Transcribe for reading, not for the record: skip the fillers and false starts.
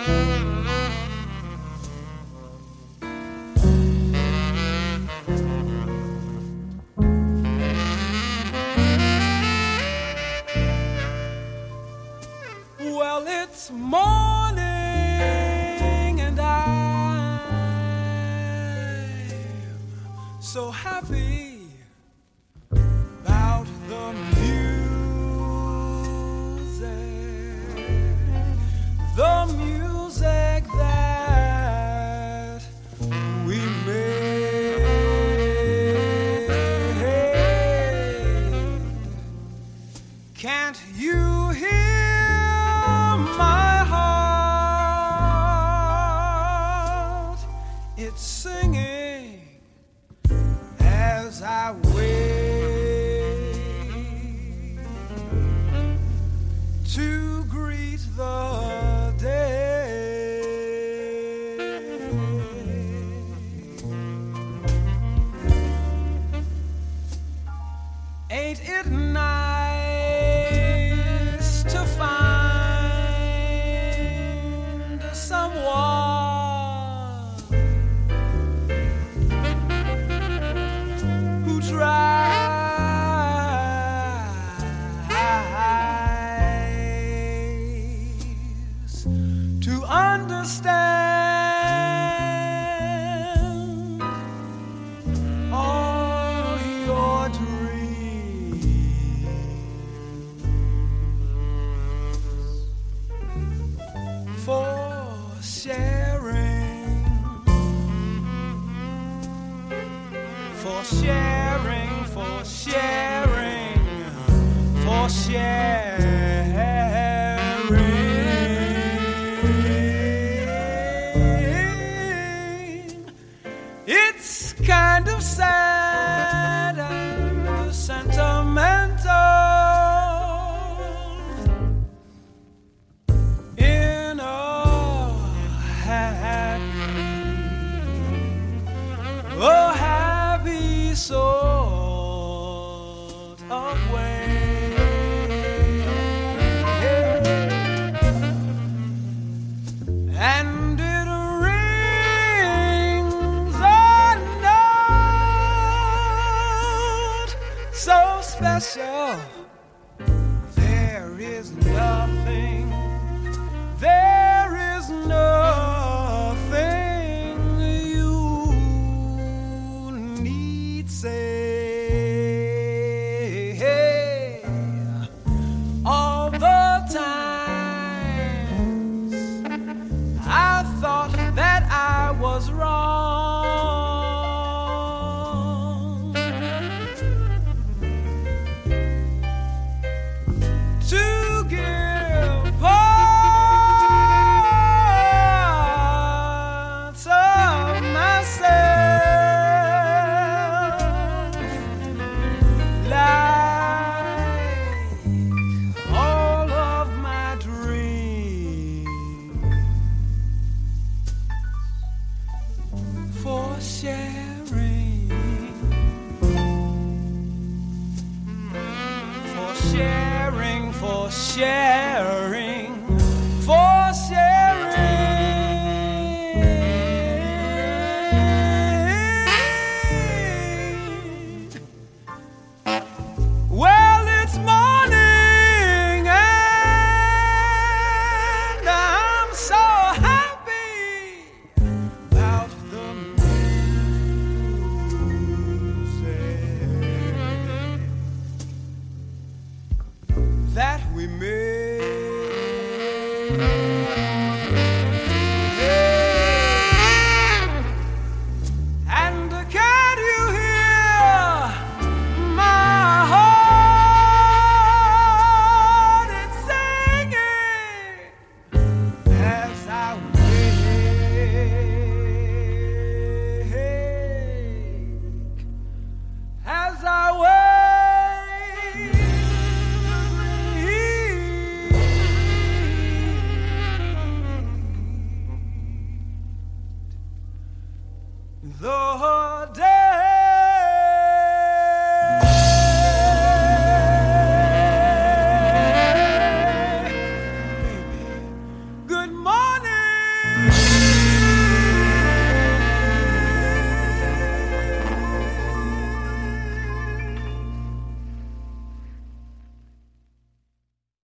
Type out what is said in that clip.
Well, it's morning and I'm so happy about the music that we made. Can't you hear my heart? It's singing as I wait to greet the day. Ain't it nice to find someone who tries to understand all your dreams, for sharing, for sharing, for sharing, for sharing. It's kind of sad and sentimental in a happy sort of way. And it rings a note so special. There is nothing you need say. All the times I thought that I was wrong,